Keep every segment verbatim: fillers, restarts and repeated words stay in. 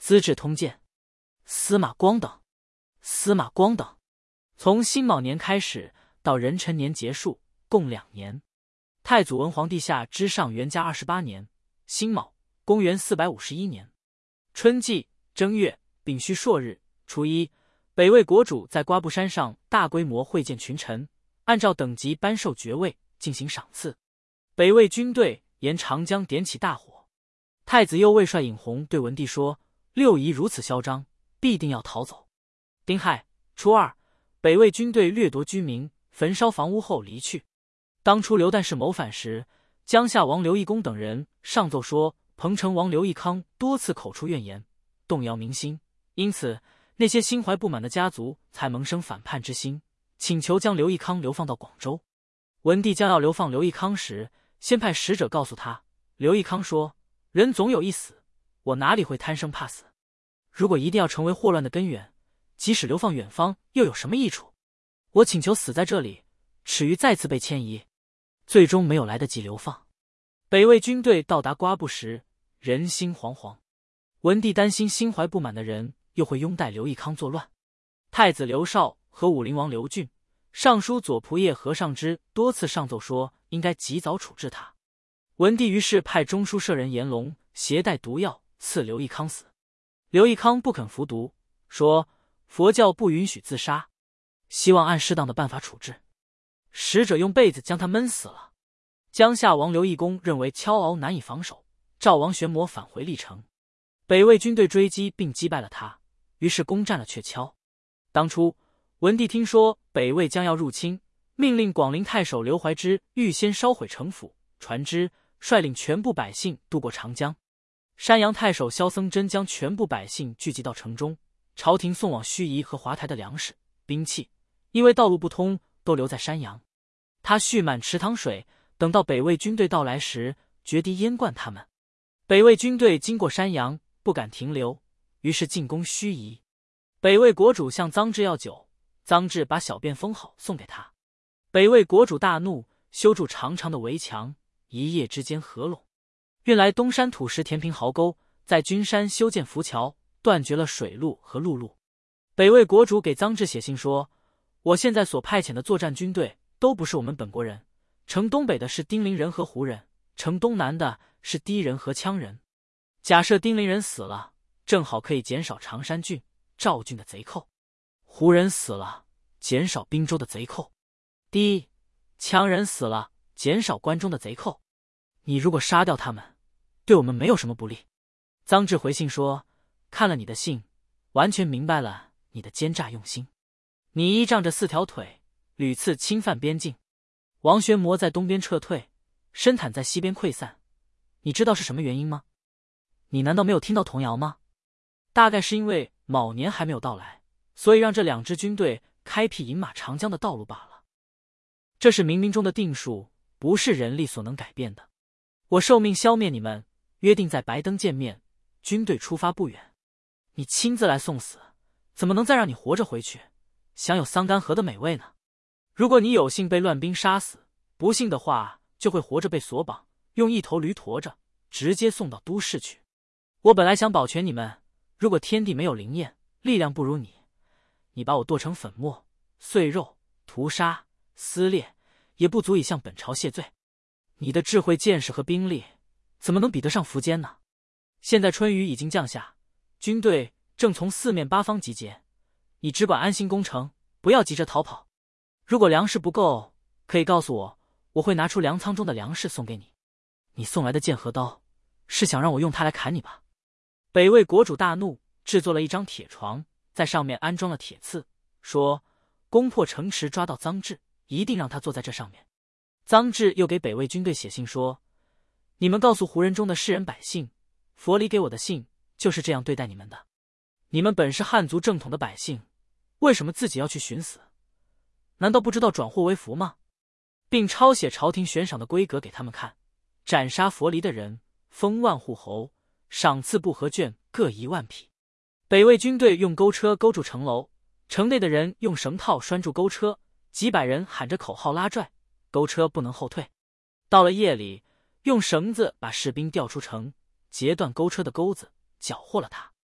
资治通鉴》。司马光等，司马光等。从辛卯年开始到壬辰年结束，共两年。太祖文皇帝下之上元嘉二十八年辛卯，公元四百五十一年春季正月丙戌朔日初一，北魏国主在瓜布山上大规模会见群臣，按照等级颁授爵位，进行赏赐。北魏军队沿长江点起大火，太子右卫帅尹弘对文帝说：“六夷如此嚣张，必定要逃走。”丁亥初二，北魏军队掠夺居民，焚烧房屋后离去。当初刘旦氏谋反时，江夏王刘义恭等人上奏说，彭城王刘义康多次口出怨言，动摇民心，因此那些心怀不满的家族才萌生反叛之心，请求将刘义康流放到广州。文帝将要流放刘义康时，先派使者告诉他，刘义康说：“人总有一死，我哪里会贪生怕死？如果一定要成为祸乱的根源，即使流放远方又有什么益处？我请求死在这里，耻于再次被迁移。”最终没有来得及流放。北魏军队到达瓜布时，人心惶惶。文帝担心心怀不满的人又会拥戴刘义康作乱。太子刘绍和武陵王刘俊、尚书左仆射何尚之多次上奏说应该及早处置他。文帝于是派中书舍人严龙携带毒药赐刘义康死。刘义康不肯服毒，说佛教不允许自杀，希望按适当的办法处置。使者用被子将他闷死了。江夏王刘义恭认为敲鳌难以防守，赵王玄谟返回历城，北魏军队追击并击败了他，于是攻占了鹊桥。当初文帝听说北魏将要入侵，命令广陵太守刘怀之预先烧毁城府、船只，率领全部百姓渡过长江。山阳太守萧僧真将全部百姓聚集到城中，朝廷送往盱眙和华台的粮食、兵器，因为道路不通，都留在山阳。他蓄满池塘水，等到北魏军队到来时，决堤淹灌他们。北魏军队经过山阳，不敢停留，于是进攻盱眙。北魏国主向臧质要酒，臧质把小便封好送给他。北魏国主大怒，修筑长长的围墙，一夜之间合拢，运来东山土石填平壕沟，在君山修建浮桥，断绝了水路和陆路。北魏国主给臧质写信说：“我现在所派遣的作战军队都不是我们本国人，城东北的是丁陵人和胡人，城东南的是氐人和羌人。假设丁陵人死了，正好可以减少常山郡、赵郡的贼寇；胡人死了，减少滨州的贼寇；氐、羌人死了，减少关中的贼寇。你如果杀掉他们，对我们没有什么不利。”臧质回信说：“看了你的信，完全明白了你的奸诈用心。你依仗着四条腿，屡次侵犯边境，王玄谟在东边撤退，申坦在西边溃散，你知道是什么原因吗？你难道没有听到童谣吗？大概是因为卯年还没有到来，所以让这两支军队开辟饮马长江的道路罢了。这是冥冥中的定数，不是人力所能改变的。我受命消灭你们，约定在白登见面，军队出发不远，你亲自来送死，怎么能再让你活着回去，享有桑干河的美味呢？如果你有幸被乱兵杀死，不幸的话就会活着被索绑，用一头驴驮着，直接送到都市去。我本来想保全你们，如果天地没有灵验，力量不如你，你把我剁成粉末、碎肉、屠杀、撕裂，也不足以向本朝谢罪。你的智慧、见识和兵力，怎么能比得上苻坚呢？现在春雨已经降下，军队正从四面八方集结，你只管安心攻城，不要急着逃跑。如果粮食不够，可以告诉我，我会拿出粮仓中的粮食送给你。你送来的剑和刀，是想让我用它来砍你吧？”北魏国主大怒，制作了一张铁床，在上面安装了铁刺，说：“攻破城池，抓到臧质，一定让他坐在这上面。”臧质又给北魏军队写信说：“你们告诉胡人中的士人百姓，佛里给我的信就是这样对待你们的。你们本是汉族正统的百姓，为什么自己要去寻死？难道不知道转祸为福吗？”并抄写朝廷悬赏的规格给他们看，斩杀佛离的人，封万户侯，赏赐布和绢各一万匹。北魏军队用钩车勾住城楼，城内的人用绳套拴住钩车，几百人喊着口号拉拽，钩车不能后退。到了夜里，用绳子把士兵吊出城，截断钩车的钩子，缴获了他。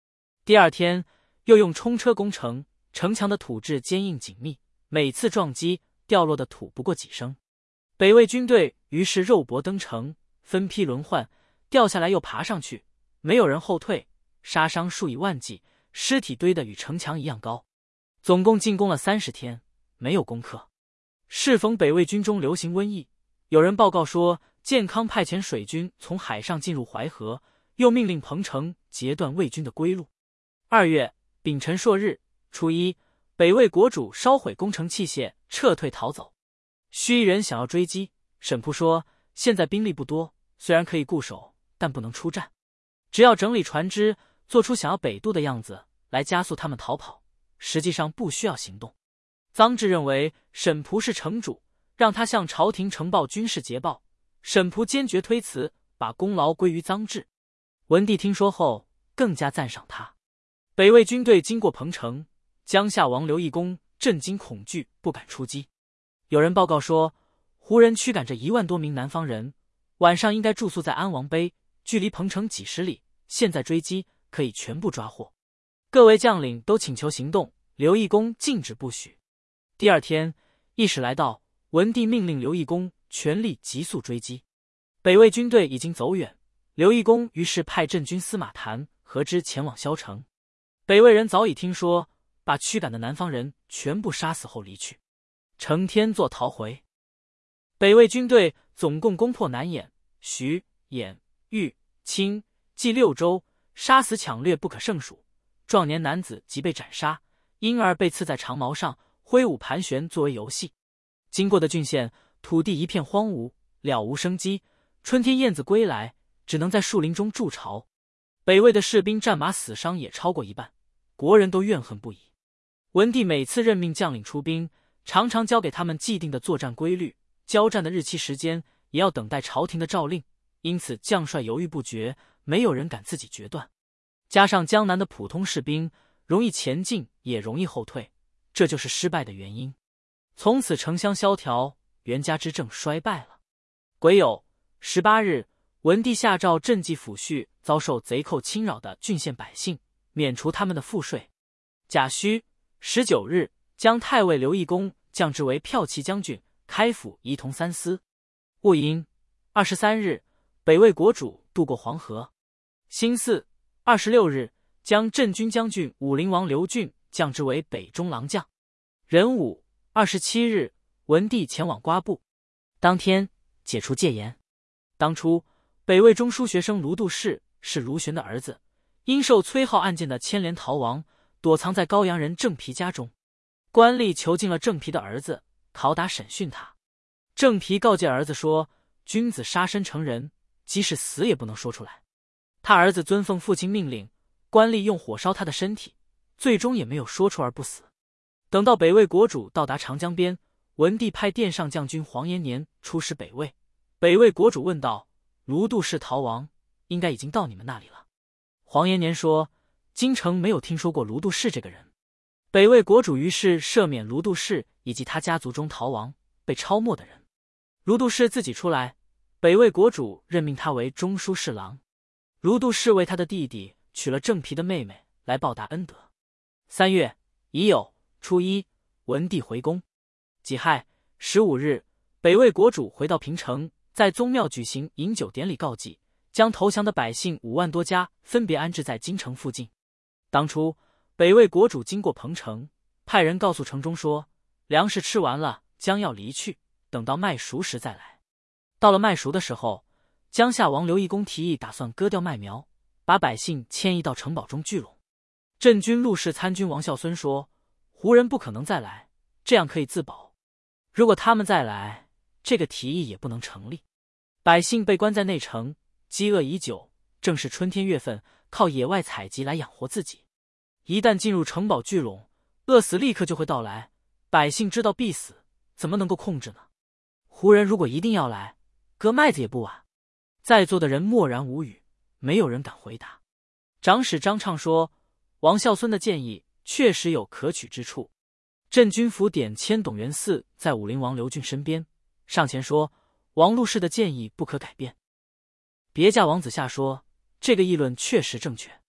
第二天又用冲车攻城，城墙的土质坚硬紧密，每次撞击掉落的土不过几升。北魏军队于是肉搏登城，分批轮换，掉下来又爬上去，没有人后退，杀伤数以万计，尸体堆得与城墙一样高。总共进攻了三十天，没有攻克。适逢北魏军中流行瘟疫，有人报告说建康派遣水军从海上进入淮河，又命令彭城截断魏军的归路。二月丙辰朔日初一，北魏国主烧毁攻城器械，撤退逃走。须臾人想要追击，沈仆说现在兵力不多，虽然可以固守，但不能出战，只要整理船只，做出想要北渡的样子来加速他们逃跑，实际上不需要行动。臧质认为沈仆是城主，让他向朝廷呈报军事捷报，沈仆坚决推辞，把功劳归于臧质。文帝听说后更加赞赏他。北魏军队经过彭城，江夏王刘义恭震惊恐惧，不敢出击。有人报告说，胡人驱赶着一万多名南方人，晚上应该住宿在安王碑，距离彭城几十里，现在追击可以全部抓获。各位将领都请求行动，刘义恭禁止不许。第二天，驿使来到，文帝命令刘义恭全力急速追击。北魏军队已经走远，刘义恭于是派镇军司马谈和之前往萧城。北魏人早已听说，把驱赶的南方人全部杀死后离去，成天作逃回。北魏军队总共攻破南兖、徐、兖、豫、青、冀六州，杀死抢掠不可胜数，壮年男子即被斩杀，婴儿被刺在长矛上，挥舞盘旋作为游戏。经过的郡县土地一片荒芜，了无生机，春天燕子归来，只能在树林中筑巢。北魏的士兵战马死伤也超过一半，国人都怨恨不已。文帝每次任命将领出兵，常常交给他们既定的作战规律，交战的日期时间也要等待朝廷的诏令，因此将帅犹豫不决，没有人敢自己决断。加上江南的普通士兵容易前进也容易后退，这就是失败的原因。从此城乡萧条，元嘉之政衰败了。癸酉十八日，文帝下诏赈济抚恤遭受贼寇侵扰的郡县百姓，免除他们的赋税。甲戌十九日，将太尉刘义恭降职为骠骑将军，开府仪同三司。戊寅二十三日，北魏国主渡过黄河。辛巳二十六日，将镇军将军武陵王刘俊降职为北中郎将。壬午二十七日，文帝前往瓜埠，当天解除戒严。当初北魏中书学生卢度士是卢循的儿子，因受崔浩案件的牵连逃亡，躲藏在高阳人郑皮家中。官吏囚禁了郑皮的儿子，拷打审讯他。郑皮告诫儿子说，君子杀身成仁，即使死也不能说出来。他儿子遵奉父亲命令，官吏用火烧他的身体，最终也没有说出而不死。等到北魏国主到达长江边，文帝派殿上将军黄延年出使北魏。北魏国主问道，卢度士逃亡，应该已经到你们那里了。黄延年说，京城没有听说过卢度士这个人。北魏国主于是赦免卢度士以及他家族中逃亡被抄没的人。卢度士自己出来，北魏国主任命他为中书侍郎。卢度士为他的弟弟娶了郑皮的妹妹来报答恩德。三月乙酉初一，文帝回宫。己亥十五日，北魏国主回到平城，在宗庙举行饮酒典礼告祭，将投降的百姓五万多家分别安置在京城附近。当初北魏国主经过彭城，派人告诉城中说，粮食吃完了，将要离去，等到麦熟时再来。到了麦熟的时候，江夏王刘义恭提议打算割掉麦苗，把百姓迁移到城堡中聚拢。镇军陆氏参军王孝孙说，胡人不可能再来，这样可以自保。如果他们再来，这个提议也不能成立。百姓被关在内城，饥饿已久，正是春天月份，靠野外采集来养活自己。一旦进入城堡聚拢，饿死立刻就会到来，百姓知道必死，怎么能够控制呢？胡人如果一定要来，割麦子也不晚。在座的人默然无语，没有人敢回答。长史张畅说，王孝孙的建议确实有可取之处。镇军府典迁董元嗣在武陵王刘俊身边，上前说，王陆氏的建议不可改变。别驾王子夏说，这个议论确实正确。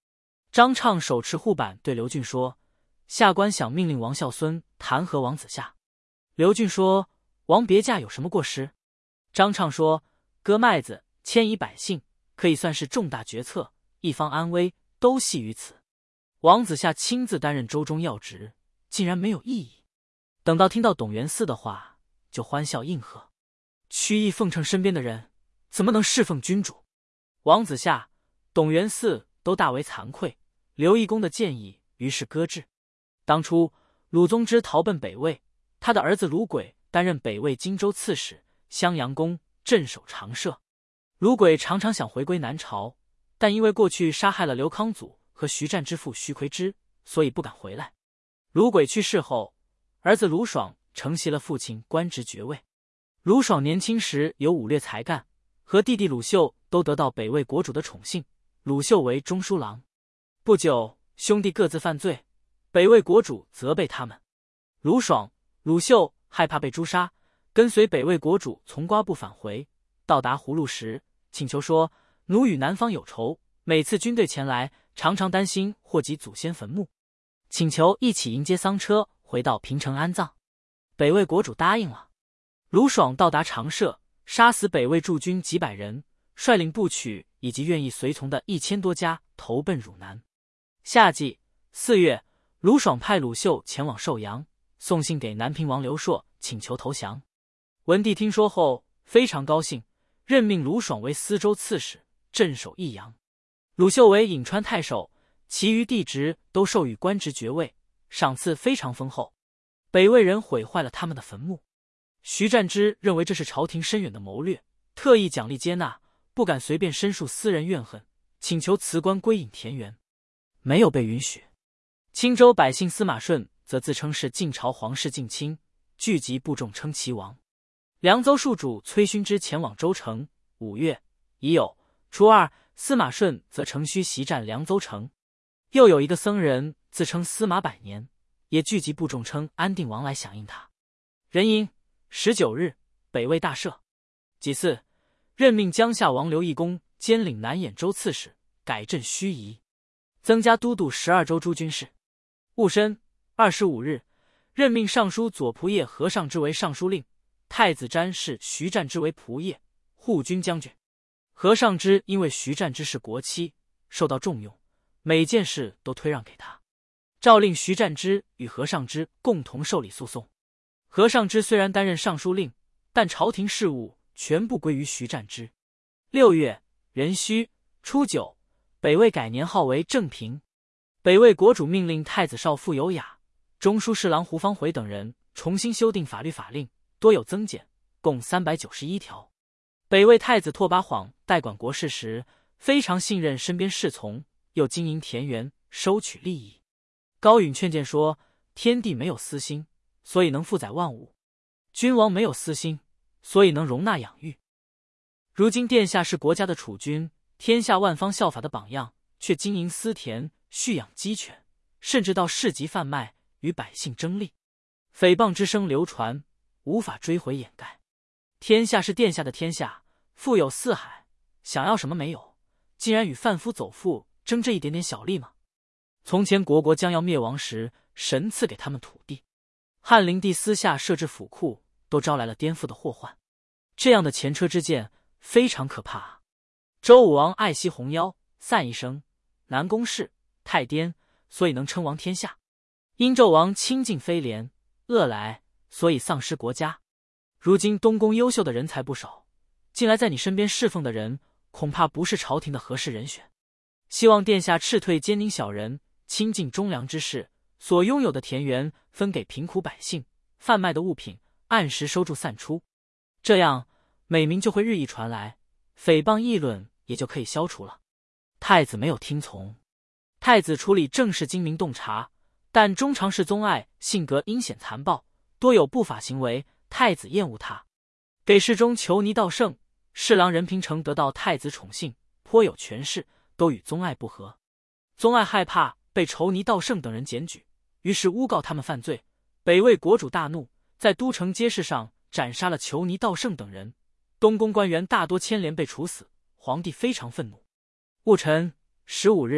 张畅手持护板对刘俊说：“下官想命令王孝孙弹劾王子夏。”刘俊说：“王别驾有什么过失？”张畅说：“割麦子，牵引百姓，可以算是重大决策，一方安危都系于此。王子夏亲自担任州中要职，竟然没有异议。等到听到董元嗣的话，就欢笑应和。曲意奉承身边的人，怎么能侍奉君主？”王子夏、董元嗣都大为惭愧，刘义公的建议于是搁置。当初鲁宗之逃奔北魏，他的儿子鲁轨担任北魏荆州刺史、襄阳公，镇守长社。鲁轨常常想回归南朝，但因为过去杀害了刘康祖和徐湛之父徐奎之，所以不敢回来。鲁轨去世后，儿子鲁爽承袭了父亲官职爵位。鲁爽年轻时有武略才干，和弟弟鲁秀都得到北魏国主的宠幸，鲁秀为中书郎。不久，兄弟各自犯罪，北魏国主责备他们。鲁爽、鲁秀害怕被诛杀，跟随北魏国主从瓜埠返回，到达葫芦时，请求说：“奴与南方有仇，每次军队前来，常常担心祸及祖先坟墓，请求一起迎接丧车回到平城安葬。”北魏国主答应了。鲁爽到达长社，杀死北魏驻军几百人，率领部曲以及愿意随从的一千多家投奔汝南。夏季四月，鲁爽派鲁秀前往寿阳，送信给南平王刘硕，请求投降。文帝听说后非常高兴，任命鲁爽为司州刺史，镇守益阳。鲁秀为颍川太守，其余地职都授予官职爵位，赏赐非常丰厚。北魏人毁坏了他们的坟墓。徐湛之认为这是朝廷深远的谋略，特意奖励接纳，不敢随便申述私人怨恨，请求辞官归隐田园，没有被允许。青州百姓司马顺则自称是晋朝皇室近亲，聚集部众称其王。凉州戍主崔勋之前往州城，五月已有。初二，司马顺则乘虚袭占凉州城。又有一个僧人自称司马百年，也聚集部众称安定王来响应他。壬寅十九日，北魏大赦。己巳，任命江夏王刘义公兼领南兖州刺史，改镇盱眙，增加都督十二州诸军事。戊申二十五日，任命尚书左仆射何尚之为尚书令，太子詹事徐湛之为仆射、护军将军。何尚之因为徐湛之是国戚，受到重用，每件事都推让给他。诏令徐湛之与何尚之共同受理诉讼。何尚之虽然担任尚书令，但朝廷事务全部归于徐湛之。六月壬戌初九，北魏改年号为正平。北魏国主命令太子少傅有雅、中书侍郎胡方回等人重新修订法律法令，多有增减，共三百九十一条。北魏太子拓跋晃代管国事时，非常信任身边侍从，又经营田园，收取利益。高允劝谏说：“天地没有私心，所以能负载万物；君王没有私心，所以能容纳养育。如今殿下是国家的储君，天下万方效法的榜样，却经营私田，蓄养鸡犬，甚至到市集贩卖，与百姓争利，诽谤之声流传，无法追回掩盖。天下是殿下的天下，富有四海，想要什么没有，竟然与贩夫走妇争这一点点小利吗？从前国国将要灭亡时，神赐给他们土地，汉灵帝私下设置府库，都招来了颠覆的祸患。这样的前车之鉴非常可怕啊！周武王爱惜红腰，散一生，南宫氏、太颠，所以能称王天下；殷纣王亲近非廉、恶来，所以丧失国家。如今东宫优秀的人才不少，近来在你身边侍奉的人，恐怕不是朝廷的合适人选。希望殿下斥退奸佞小人，亲近忠良之士，所拥有的田园分给贫苦百姓，贩卖的物品按时收住散出，这样美名就会日益传来，诽谤议论也就可以消除了。太子没有听从。太子处理政事精明洞察，但中常侍宗爱性格阴险残暴，多有不法行为，太子厌恶他。给事中求尼道圣、侍郎任平成得到太子宠幸，颇有权势，都与宗爱不和。宗爱害怕被仇尼道圣等人检举，于是诬告他们犯罪。北魏国主大怒，在都城街市上斩杀了仇尼道圣等人，东宫官员大多牵连被处死，皇帝非常愤怒。戊辰十五日，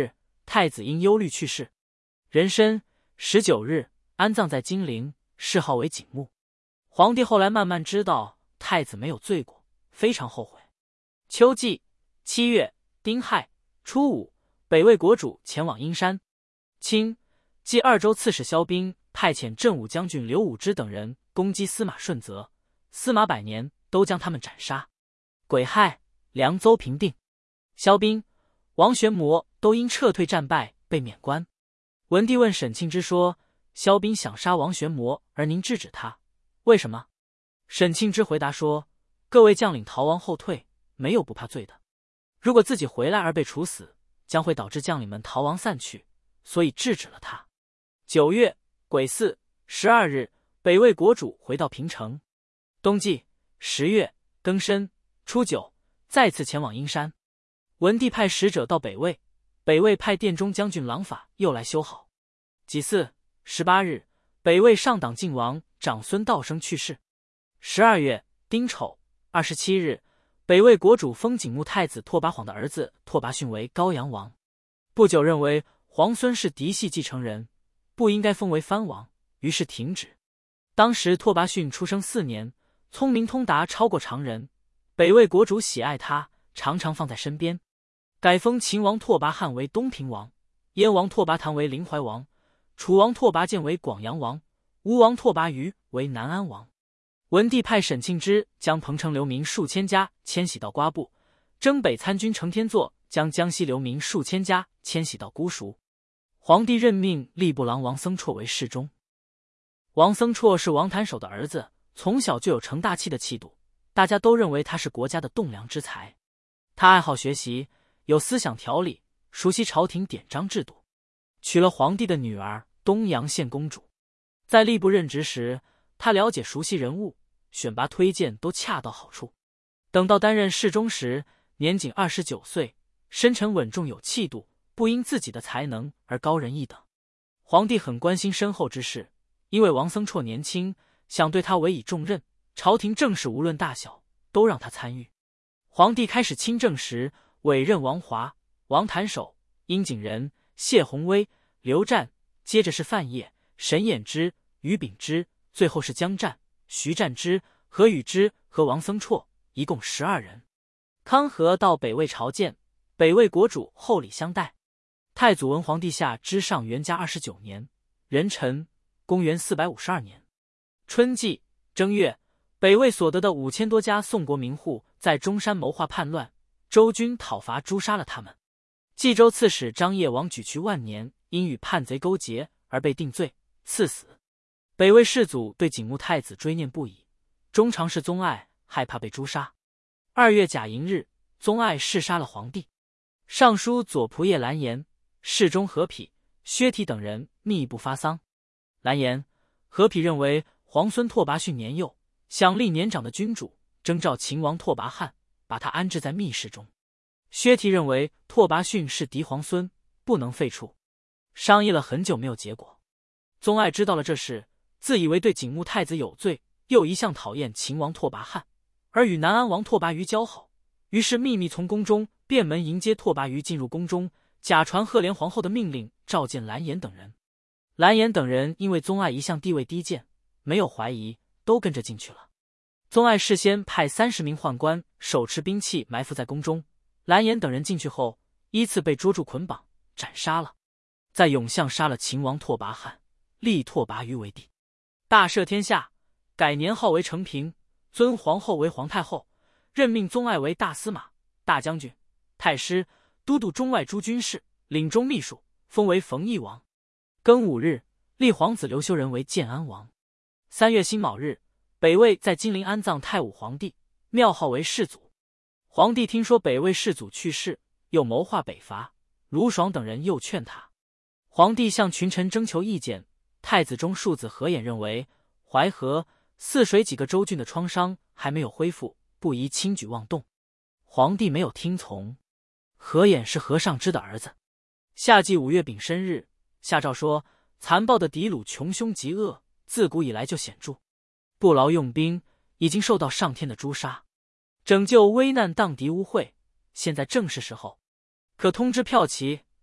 太子因忧虑去世，壬申十九日安葬在金陵，谥号为景穆。皇帝后来慢慢知道太子没有罪过，非常后悔。秋季七月丁亥初五，北魏国主前往阴山。清冀二州刺史萧彬派遣镇武将军刘武之等人攻击司马顺泽、司马百年，都将他们斩杀。癸亥，凉州平定。萧彬、王玄谟都因撤退战败被免官。文帝问沈庆之说：“萧彬想杀王玄谟，而您制止他，为什么？”沈庆之回答说：“各位将领逃亡后退，没有不怕罪的。如果自己回来而被处死，将会导致将领们逃亡散去，所以制止了他。”九月癸巳十二日，北魏国主回到平城。冬季十月庚申初九，再次前往阴山。文帝派使者到北魏，北魏派殿中将军郎法又来修好。己巳十八日，北魏上党晋王长孙道生去世。十二月丁丑二十七日，北魏国主封景穆太子拓跋晃的儿子拓跋逊为高阳王。不久认为皇孙是嫡系继承人，不应该封为藩王，于是停止。当时拓跋逊出生四年，聪明通达超过常人，北魏国主喜爱他，常常放在身边。改封秦王拓跋翰为东平王，燕王拓跋谈为临淮王，楚王拓跋建为广阳王，吴王拓跋余为南安王。文帝派沈庆之将彭城流民数千家迁徙到瓜埠，征北参军程天作将江西流民数千家迁徙到姑熟。皇帝任命吏部郎王僧绰为侍中。王僧绰是王谭首的儿子，从小就有成大器的气度，大家都认为他是国家的栋梁之才。他爱好学习，有思想条理，熟悉朝廷典章制度，娶了皇帝的女儿东阳县公主。在吏部任职时，他了解熟悉人物，选拔推荐都恰到好处。等到担任侍中时，年仅二十九岁，深沉稳重有气度，不因自己的才能而高人一等。皇帝很关心身后之事，因为王僧绰年轻，想对他委以重任，朝廷政事无论大小都让他参与。皇帝开始亲政时，委任王华、王谭首、殷景仁、谢鸿威、刘湛，接着是范晔、沈衍之、于秉之，最后是江湛、徐湛之、何宇之和王僧绰，一共十二人。康和到北魏朝见，北魏国主厚礼相待。太祖文皇帝下之上元嘉二十九年，壬辰，公元四百五十二年春季正月，北魏所得的五千多家宋国民户在中山谋划叛乱，周军讨伐诛杀了他们。冀州刺史张掖王举渠万年因与叛贼勾结而被定罪，赐死。北魏世祖对景穆太子追念不已，中常侍宗爱害怕被诛杀。二月甲寅日，宗爱弑杀了皇帝。尚书左仆射蓝颜、侍中何丕、薛提等人密不发丧。蓝颜、何丕认为皇孙拓跋逊年幼，想立年长的君主，征召秦王拓跋翰，把他安置在密室中。薛提认为拓跋逊是嫡皇孙，不能废黜。商议了很久没有结果。宗爱知道了这事，自以为对景穆太子有罪，又一向讨厌秦王拓跋翰，而与南安王拓跋余交好，于是秘密从宫中便门迎接拓跋余进入宫中，假传赫连皇后的命令，召见蓝颜等人。蓝颜等人因为宗爱一向地位低贱，没有怀疑，都跟着进去了。宗爱事先派三十名宦官手持兵器埋伏在宫中，蓝颜等人进去后，依次被捉住捆绑斩杀了。在永巷杀了秦王拓跋翰，立拓跋余为帝，大赦天下，改年号为承平，尊皇后为皇太后，任命宗爱为大司马、大将军、太师、都督中外诸军事，领中秘书，封为冯邑王。庚午日，立皇子刘修仁为建安王。三月辛卯日，北魏在金陵安葬太武皇帝，庙号为世祖。皇帝听说北魏世祖去世，又谋划北伐，卢爽等人又劝他。皇帝向群臣征求意见，太子中庶子何衍认为淮河、泗水几个州郡的创伤还没有恢复，不宜轻举妄动。皇帝没有听从。何衍是何尚之的儿子。夏季五月丙申日，下诏说残暴的敌虏穷凶极恶，自古以来就显著，不劳用兵，已经受到上天的诛杀。拯救危难荡涤污秽，现在正是时候，可通知骠骑、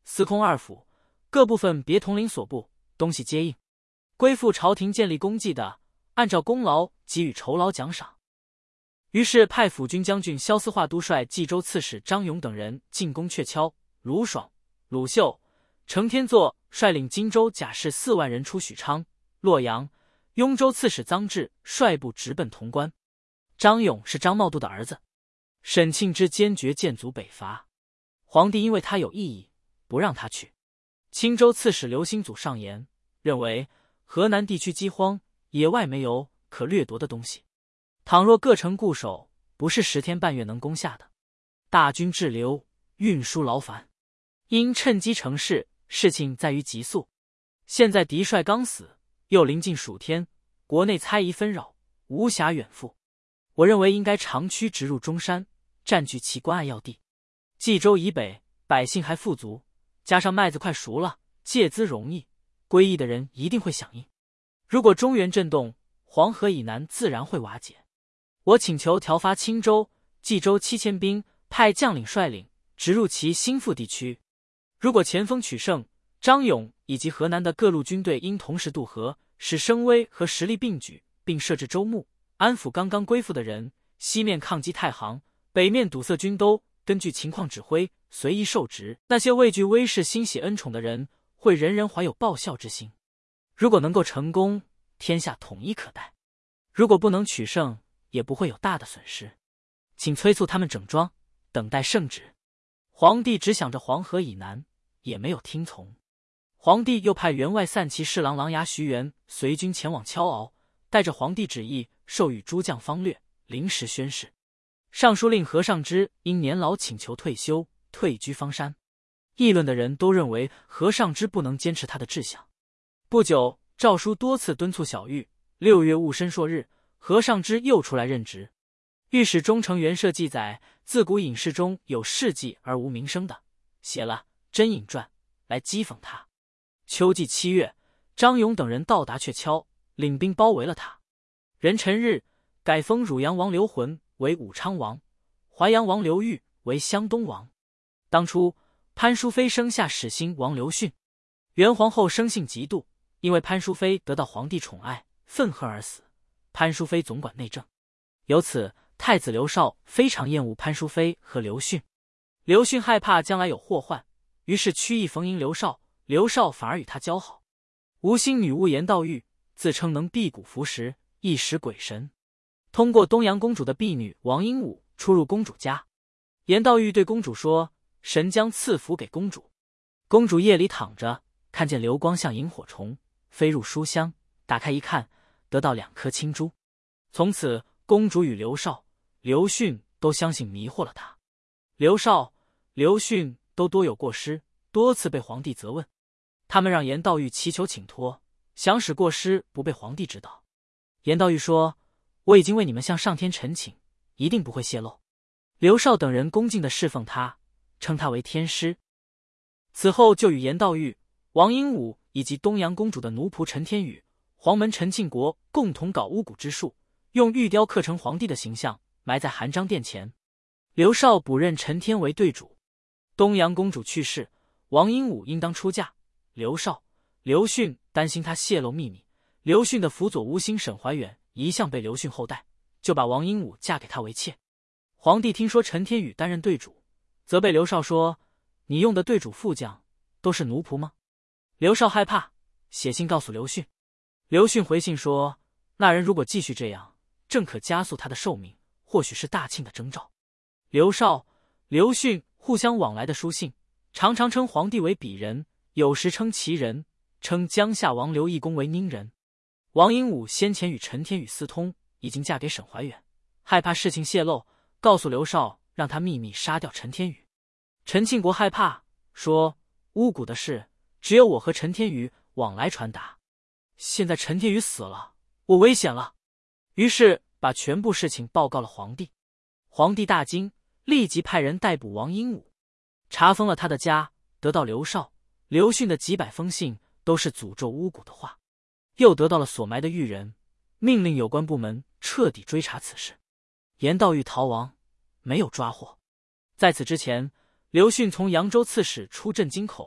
司空二府各部分别统领所部，东西接应。归附朝廷建立功绩的，按照功劳给予酬劳奖赏。于是派辅军将军萧思化都率冀州刺史张勇等人进攻鹊桥，卢爽、鲁秀、程天作率领荆州甲士四万人出许昌、洛阳。雍州刺史臧质率部直奔潼关。张勇是张茂度的儿子。沈庆之坚决谏阻北伐，皇帝因为他有异议，不让他去。青州刺史刘兴祖上言，认为河南地区饥荒，野外没有可掠夺的东西，倘若各城固守，不是十天半月能攻下的。大军滞留，运输劳烦，应趁机成事，事情在于急速。现在敌帅刚死，又临近暑天，国内猜疑纷扰，无暇远赴。我认为应该长驱直入中山，占据其关隘要地。冀州以北百姓还富足，加上麦子快熟了，借资容易，归义的人一定会响应。如果中原震动，黄河以南自然会瓦解。我请求调发青州、冀州七千兵，派将领率领，直入其心腹地区。如果前锋取胜，张勇以及河南的各路军队应同时渡河，使声威和实力并举，并设置州牧，安抚刚刚归附的人。西面抗击太行，北面堵塞军兜，根据情况指挥，随意受职。那些畏惧威势、欣喜恩宠的人，会人人怀有报效之心。如果能够成功，天下统一可待；如果不能取胜，也不会有大的损失。请催促他们整装，等待圣旨。皇帝只想着黄河以南，也没有听从。皇帝又派员外散骑侍郎琅琊徐元随军前往敲鳌，带着皇帝旨意，授予诸将方略，临时宣誓。尚书令何尚之因年老请求退休，退居方山。议论的人都认为何尚之不能坚持他的志向。不久，诏书多次敦促小玉。六月戊申朔日，何尚之又出来任职。御史中丞袁绍记载，自古隐士中有事迹而无名声的，写了《真隐传》来讥讽他。秋季七月，张勇等人到达鹊桥，领兵包围了他。壬辰日，改封汝阳王刘浑为武昌王，淮阳王刘裕为湘东王。当初潘淑妃生下始兴王刘训，元皇后生性嫉妒，因为潘淑妃得到皇帝宠爱，愤恨而死。潘淑妃总管内政，由此太子刘绍非常厌恶潘淑妃和刘训。刘训害怕将来有祸患，于是曲意逢迎刘绍，刘绍反而与他交好。吴姓女巫颜道玉自称能辟谷服食，一时鬼神，通过东阳公主的婢女王英武出入公主家。颜道玉对公主说，神将赐福给公主。公主夜里躺着，看见流光像萤火虫飞入书箱，打开一看，得到两颗青珠。从此公主与刘绍、刘训都相信迷惑了她。刘绍、刘训都多有过失，多次被皇帝责问。他们让颜道玉祈求请托，想使过失不被皇帝知道。颜道玉说，我已经为你们向上天陈请，一定不会泄露。刘绍等人恭敬地侍奉他，称他为天师。此后就与颜道玉、王英武以及东阳公主的奴仆陈天宇、黄门陈庆国共同搞巫蛊之术，用玉雕刻成皇帝的形象，埋在含章殿前。刘绍补任陈天为对主。东阳公主去世，王英武应当出嫁。刘绍、刘训担心他泄露秘密，刘训的辅佐吴兴沈怀远一向被刘训厚待，就把王英武嫁给他为妾。皇帝听说陈天宇担任对主，责备刘绍说，你用的对主副将都是奴仆吗？刘绍害怕，写信告诉刘训。刘训回信说，那人如果继续这样，正可加速他的寿命，或许是大庆的征兆。刘绍、刘训互相往来的书信，常常称皇帝为鄙人，有时称其人，称江夏王刘义公为宁人。王英武先前与陈天宇私通，已经嫁给沈怀远，害怕事情泄露，告诉刘绍让他秘密杀掉陈天宇。陈庆国害怕，说巫蛊的事只有我和陈天宇往来传达，现在陈天宇死了，我危险了。于是把全部事情报告了皇帝。皇帝大惊，立即派人逮捕王英武，查封了他的家，得到刘绍、刘训的几百封信，都是诅咒巫蛊的话。又得到了所埋的玉人，命令有关部门彻底追查此事。颜道玉逃亡，没有抓获。在此之前，刘训从扬州刺史出镇京口，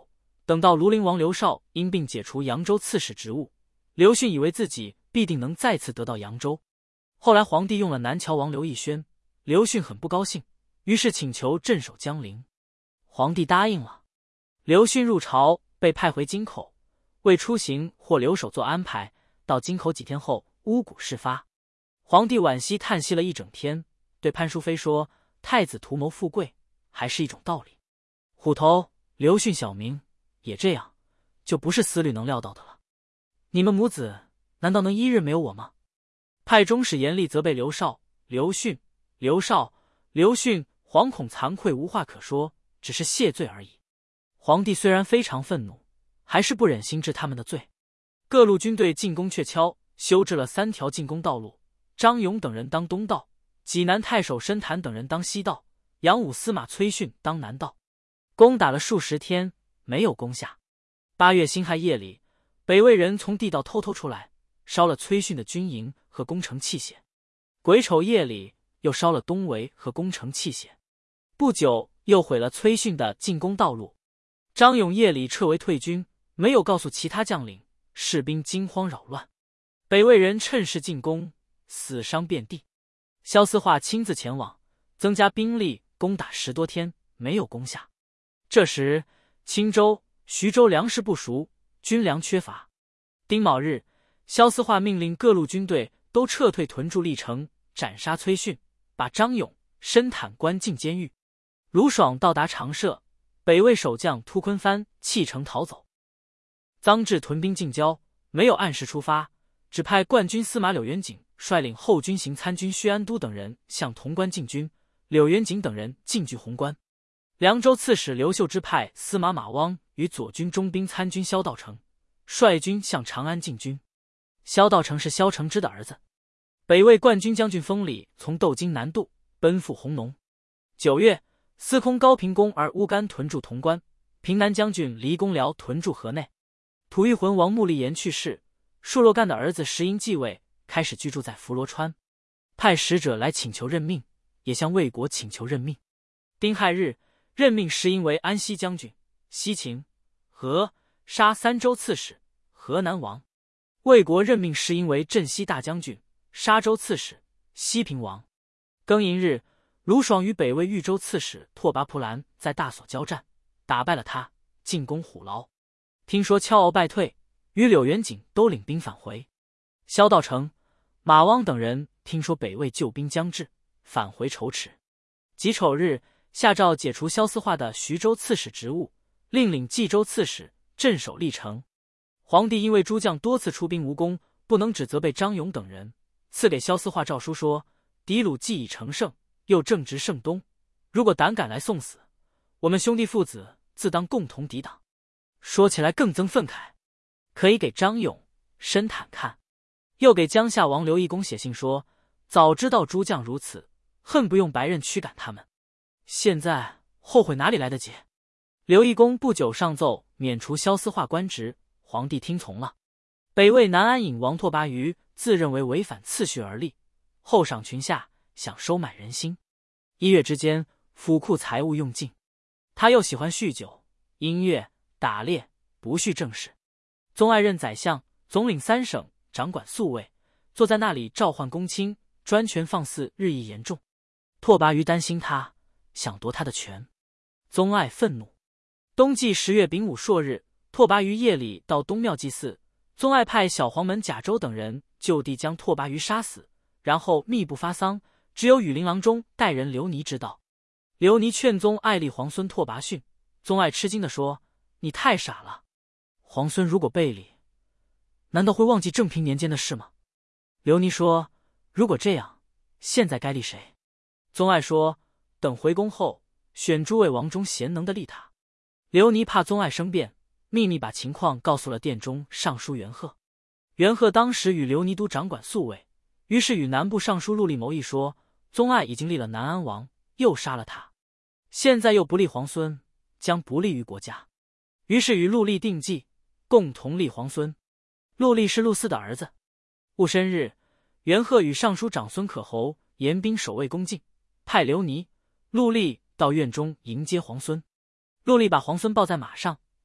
等到庐陵王刘绍因病解除扬州刺史职务，刘训以为自己必定能再次得到扬州。后来皇帝用了南谯王刘义宣，刘训很不高兴，于是请求镇守江陵。皇帝答应了。刘训入朝，被派回京口，为出行或留守做安排。到京口几天后，巫蛊事发。皇帝惋惜叹息了一整天，对潘淑妃说：“太子图谋富贵，还是一种道理。虎头、刘训小名也这样，就不是思虑能料到的了。你们母子难道能一日没有我吗？”派中使严厉责备刘绍、刘训、刘绍、刘训，惶恐惭愧，无话可说，只是谢罪而已。皇帝虽然非常愤怒，还是不忍心治他们的罪。各路军队进攻鹊桥，修制了三条进攻道路，张勇等人当东道，济南太守申坦等人当西道，扬武司马崔训当南道。攻打了数十天，没有攻下。八月辛亥夜里，北魏人从地道偷偷出来，烧了崔训的军营和攻城器械。癸丑夜里，又烧了东围和攻城器械。不久，又毁了崔训的进攻道路。张勇夜里撤围退军，没有告诉其他将领，士兵惊慌扰乱。北魏人趁势进攻，死伤遍地。萧思化亲自前往，增加兵力，攻打十多天，没有攻下。这时，青州、徐州粮食不熟，军粮缺乏。丁卯日，萧思化命令各路军队都撤退屯驻历城，斩杀崔训，把张勇、申坦关进监狱。卢爽到达长社，北魏守将突坤藩弃城逃走。臧质屯兵近郊，没有按时出发，只派冠军司马柳元景率领后军行参军薛安都等人向潼关进军，柳元景等人进据潼关。凉州刺史刘秀之派司马马汪与左军中兵参军萧道成率军向长安进军。萧道成是萧承之的儿子。北魏冠军将军封礼从窦京南渡，奔赴弘农。九月，司空高平公而乌干屯驻潼关，平南将军黎公辽屯驻河内。吐谷浑王穆立言去世，戍洛干的儿子石英继位，开始居住在伏罗川，派使者来请求任命，也向魏国请求任命。丁亥日，任命石英为安西将军、西秦、河、沙三州刺史、河南王。魏国任命石英为镇西大将军、沙州刺史、西平王。庚寅日，卢爽与北魏豫州刺史拓跋蒲兰在大所交战，打败了他，进攻虎牢。听说骄傲败退，与柳元景都领兵返回。萧道成、马汪等人听说北魏救兵将至，返回仇池。己丑日，下诏解除萧思化的徐州刺史职务，另领冀州刺史，镇守历城。皇帝因为诸将多次出兵无功，不能只责备张勇等人，赐给萧思化诏书说：敌虏既已成胜，又正值盛冬，如果胆敢来送死，我们兄弟父子自当共同抵挡。说起来更增愤慨，可以给张勇、申坦看。又给江夏王刘义公写信说：早知道诸将如此，恨不用白刃驱赶他们，现在后悔哪里来得及。刘义公不久上奏免除萧思化官职，皇帝听从了。北魏南安尹王拓跋余自认为违反次序而立，后赏群下，想收买人心。一月之间，府库财物用尽。他又喜欢酗酒、音乐、打猎，不恤政事。宗爱任宰相，总领三省，掌管宿卫，坐在那里召唤公卿，专权放肆日益严重。拓跋余担心他，想夺他的权。宗爱愤怒。冬季十月丙午朔日，拓跋余夜里到东庙祭祀，宗爱派小黄门贾周等人就地将拓跋余杀死，然后密不发丧，只有羽林郎中带人刘尼知道。刘尼劝宗爱立皇孙拓跋逊，宗爱吃惊地说：你太傻了，皇孙如果背离，难道会忘记正平年间的事吗？刘尼说：如果这样，现在该立谁？宗爱说：等回宫后，选诸位王中贤能的立他。刘尼怕宗爱生变，秘密把情况告诉了殿中尚书元贺。元贺当时与刘尼都掌管宿卫，于是与南部尚书陆立谋议说：宗爱已经立了南安王，又杀了他，现在又不立皇孙，将不利于国家。于是与陆立定计，共同立皇孙。陆立是陆嗣的儿子。戊申日，元贺与尚书长孙可侯严兵守卫宫禁，派刘尼、陆立到院中迎接皇孙。陆立把皇孙抱在马上，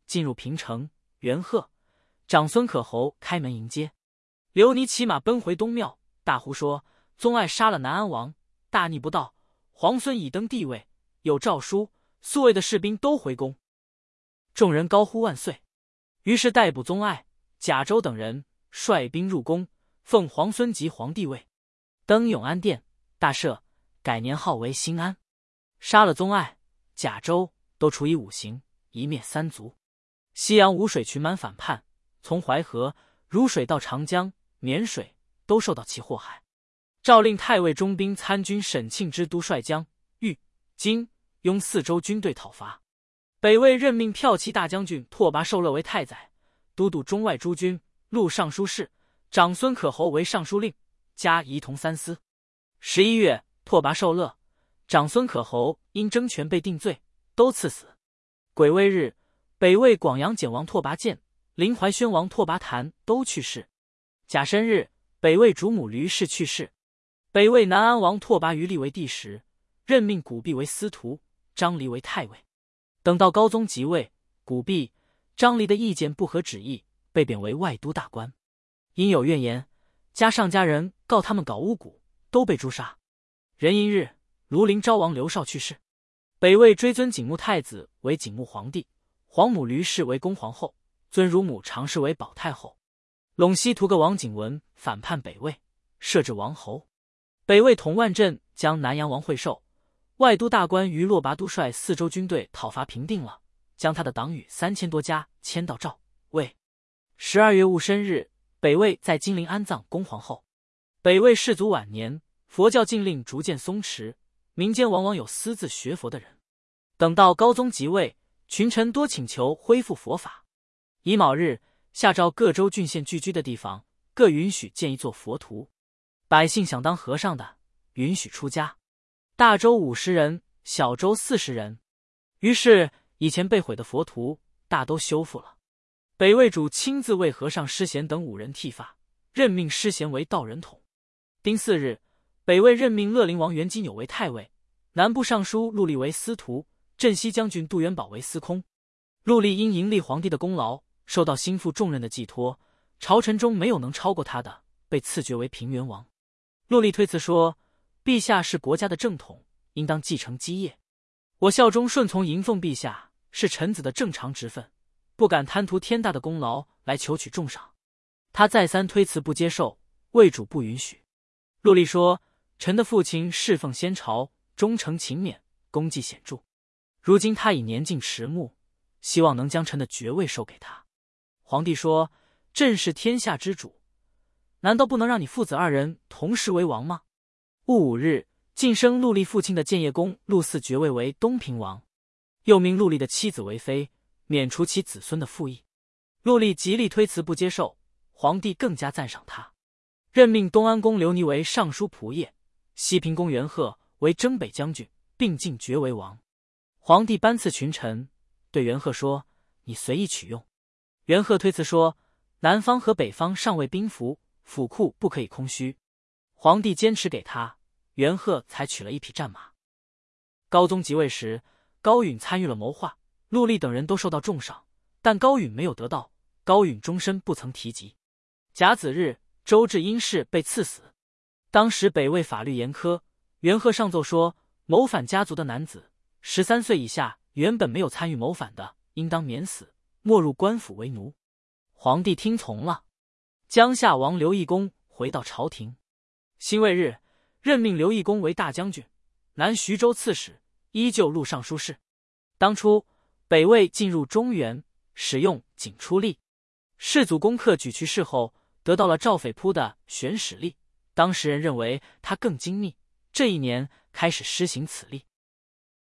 进入平城，元贺、长孙可侯开门迎接。刘尼骑马奔回东庙，大呼说：“宗爱杀了南安王，大逆不道！皇孙已登帝位，有诏书，宿卫的士兵都回宫。”众人高呼万岁。于是逮捕宗爱、贾周等人，率兵入宫，奉皇孙即皇帝位，登永安殿，大赦，改年号为新安。杀了宗爱、贾周，都处以五刑，一灭三族。西洋五水群蛮反叛，从淮河、汝水到长江、沔水，都受到其祸害。诏令太尉中兵参军沈庆之督率江、豫、荆、雍四州军队讨伐。北魏任命骠骑大将军拓跋寿乐为太宰，都督中外诸军，录尚书事；长孙可侯为尚书令，加仪同三司。十一月，拓跋寿乐、长孙可侯因争权被定罪，都赐死。癸未日，北魏广阳简王拓跋健、临淮宣王拓跋谭都去世。甲申日，北魏主母吕氏去世。北魏南安王拓跋余立为帝时，任命古弼为司徒，张离为太尉。等到高宗即位，古弼、张离的意见不合旨意，被贬为外都大官。因有怨言，加上家人告他们搞巫蛊，都被诛杀。壬寅日，庐陵昭王刘绍去世。北魏追尊景穆太子为景穆皇帝，皇母吕氏为恭皇后，尊乳母常氏为保太后。陇西屠个王景文反叛北魏，设置王侯。北魏统万镇将南阳王惠寿、外都大官于洛拔都率四州军队讨伐平定了，将他的党羽三千多家迁到赵、魏。十二月戊申日，北魏在金陵安葬恭皇后。北魏世祖晚年，佛教禁令逐渐松弛，民间往往有私自学佛的人。等到高宗即位，群臣多请求恢复佛法。乙卯日，下诏各州郡县聚居的地方，各允许建一座佛图。百姓想当和尚的，允许出家。大州五十人，小州四十人。于是以前被毁的佛图大都修复了。北魏主亲自为和尚施贤等五人剃发，任命施贤为道人统。丁巳日，北魏任命乐陵王元基纽为太尉，南部尚书陆立为司徒，镇西将军杜元宝为司空。陆立因迎立皇帝的功劳，受到心腹重任的寄托，朝臣中没有能超过他的，被赐爵为平原王。陆立推辞说：“陛下是国家的正统，应当继承基业。我效忠顺从迎奉陛下，是臣子的正常职分，不敢贪图天大的功劳来求取重赏。”他再三推辞不接受，魏主不允许。陆立说：“臣的父亲侍奉先朝，忠诚勤勉，功绩显著。如今他已年近迟暮，希望能将臣的爵位授给他。”皇帝说：“朕是天下之主，难道不能让你父子二人同时为王吗？”戊午日，晋升陆立父亲的建业公陆嗣爵位为东平王，又命陆立的妻子为妃，免除其子孙的父役。陆立极力推辞不接受，皇帝更加赞赏他，任命东安公刘尼为尚书仆射，西平公元贺为征北将军，并进爵为王。皇帝颁赐群臣，对元贺说：“你随意取用。”元贺推辞说：“南方和北方尚未兵符，府库不可以空虚。”皇帝坚持给他，元贺才取了一匹战马。高宗即位时，高允参与了谋划，陆立等人都受到重赏，但高允没有得到，高允终身不曾提及。甲子日，周至因事被赐死。当时北魏法律严苛，元贺上奏说，谋反家族的男子十三岁以下原本没有参与谋反的，应当免死，没入官府为奴。皇帝听从了。江夏王刘义公回到朝廷。辛未日，任命刘义公为大将军、南徐州刺史，依旧录尚书事。当初北魏进入中原，使用景出吏，世祖攻克举渠氏后，得到了赵匪铺的玄史吏，当时人认为他更精密，这一年开始施行此吏。